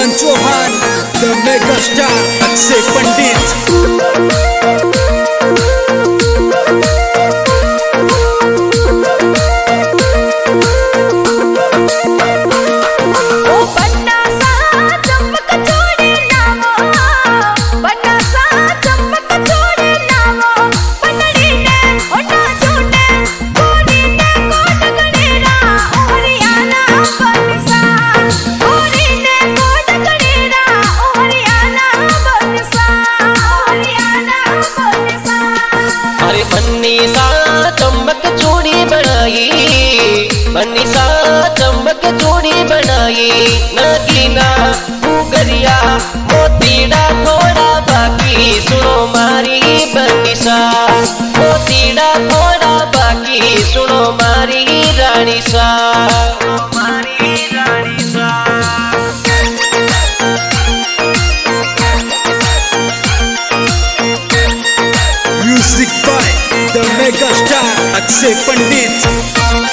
Pawan Chauhan the mega star Akshay Pandit. बन्नी सा चमक चूड़ी बनाई नगीना गुगरिया मोतीड़ा थोड़ा बाकी सुनो मारी बन्नी सा मोतीड़ा थोड़ा बाकी सुनो मारी रानी सा music by the mega star Akshay Pandit.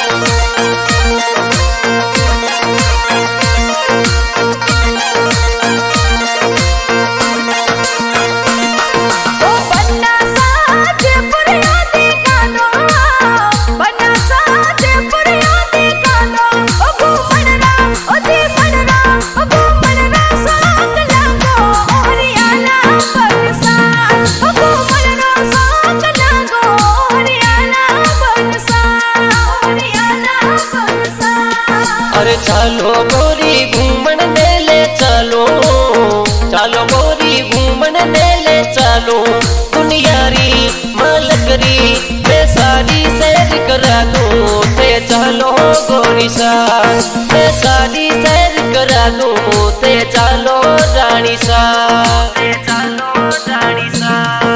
अरे चलो गोरी घूमन मेले चलो, चलो गोरी घूमन मेले चलो, दुनियारी मलकरी मैं सारी सैर करा दूं ते चलो गोरी सा मैं सारी सैर करा दूं ते चलो रानी सा चलो रानी सा।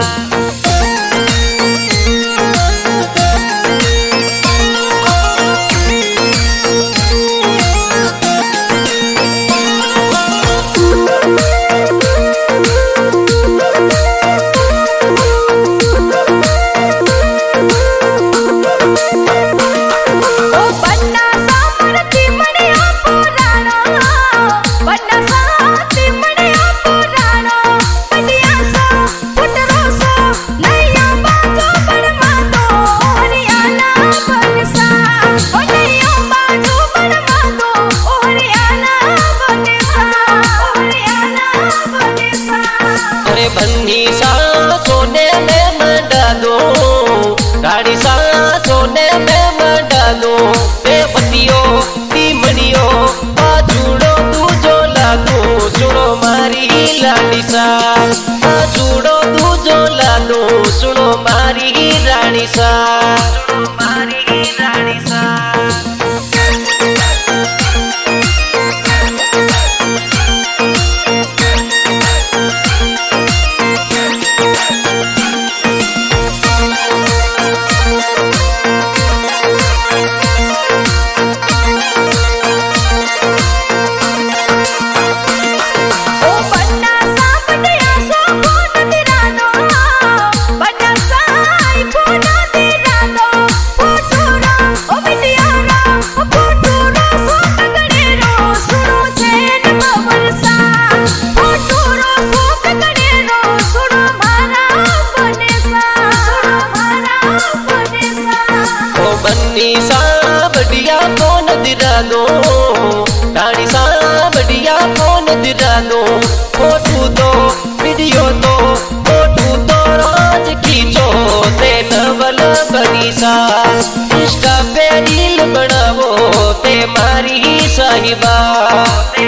बन्नी सा सोने में मंडा दो गाड़ी सा सोने में मंडा दो बतियो मणियो बाजूड़ो तू जो लागो सुनो मारी लाडी सा बाजूड़ो तू जो लागो सुनो मारी रानी सा मारी रानी सा। बन्नी सा बढ़िया कौन दिरा दो रानी सा बढ़िया कौन दिरा दो फोटो दो वीडियो दो फोटो तो रोज खींचो ते नवल बनी सा इंस्टा पे रील बनावो ते मारी साहिबा।